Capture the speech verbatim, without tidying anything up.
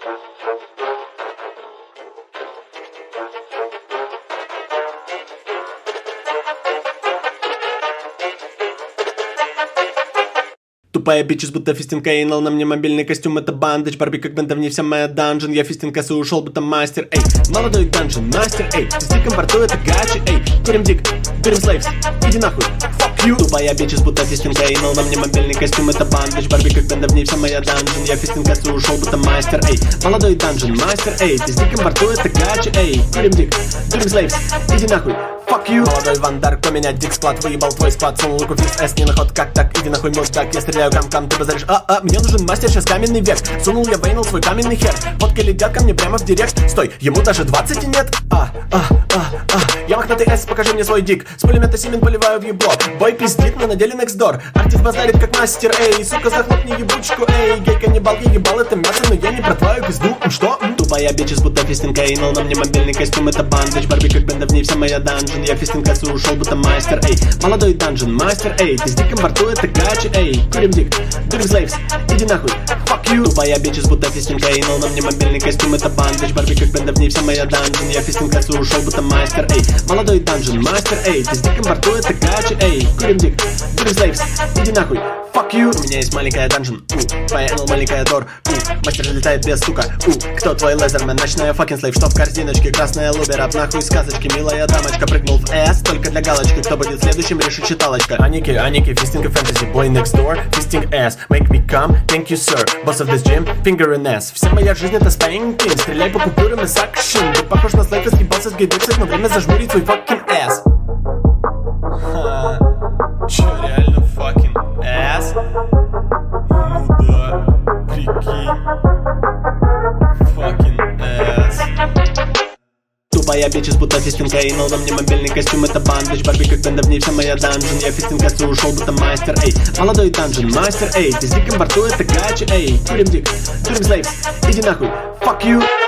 Тупая бичес, будто фистинг эйнал. На мне мобильный костюм, это бандаж. Барби как бенда, в ней вся моя данжен. Я фистинг косу ушел, будто мастер. Эй, молодой данжен, мастер. Эй, с диком во рту, это гачи. Эй, курим дик, курим слейвс. Иди нахуй, fuck you. Тупая бичес, будто фистинг эйнал. На мне мобильный костюм, это бандаж. Барби как бенда, в ней вся моя данжен. Я фистинг косу ушел, будто мастер. Эй, молодой данжен, мастер. Эй, с диком во рту, это гачи. Эй, курим дик, курим слейвс. Иди нахуй, fuck you. Молодой вандарк, у меня дик склад. Выебал твой склад, сунул руку физ эс, не на ход, как так? Иди нахуй, мудак, я стреляю кам-кам, ты базаришь. А-а, мне нужен мастер, сейчас каменный век. Сунул я вейнал свой каменный хер. Фотки летят ко мне прямо в директ. Стой, ему даже двадцати нет. А, а, а, а. Я мохнатый эс, покажи мне свой дик. С пулемета Симен поливаю в ебло. Бой пиздит, но на деле Nextdoor. Актив базарит как мастер, эй. Сука, захлопни ебучку, эй. Гей-каннибал, я ебал это мясо, но я не про твою пизду. Что? Тупая бичес, будто фистинг эйнал. На мне мобильный костюм, это бандаж. Барби как бенда, в ней вся моя данжен. Я фистинг косу ушел, будто мастер, эй. Молодой данжен, мастер, эй. Ты с диком во рту, это гачи, эй. Курим дик, курим слейвс. Иди нахуй, fuck you. Тупая бичес, будто фистинг эйнал. На мне мобильный костюм, это бандаж. Барби как бенда, в ней вся моя данжен. Я фистинг косу ушел, будто мастер, эй. Молодой данжен, мастер, эй. Ты с диком во рту, это гачи, эй. Курим дик, курим слейвс. Иди нахуй, fuck you. У меня есть маленькая данжен, у. Твоя энл маленькая дор, у. Мастер летает без стука, у. Кто твой лезермен? Ночная факин слейв, что в корзиночке? Красная лубер, ап нахуй сказочки. Милая дамочка, прыгнул в эс, только для галочки. Кто будет следующим, решит читалочка. Аники, Аники, фистинг и фэнтези. Boy next door, фистинг эс. Make me come, thank you sir. Boss of this gym, finger in ass. Вся моя жизнь это спэнкинг. Стреляй по купюрам и сакшин. Ты похож на слайка, съебался с гейбексов, но время зажмурить свой fucking ass. Ха, чё, реально fucking ass? Ну да, прикинь. Fucking ass. Тупая бичес, будто фистинг эйнал. На мне мобильный костюм, это бандаж. Барби как бенда, в ней вся моя данжен. Я фистинг косу ушел, будто мастер, эй. Молодой данжен, мастер, эй. Ты с диком во рту, это гачи, эй. Курим дик, курим слейвс. Иди нахуй, fuck you.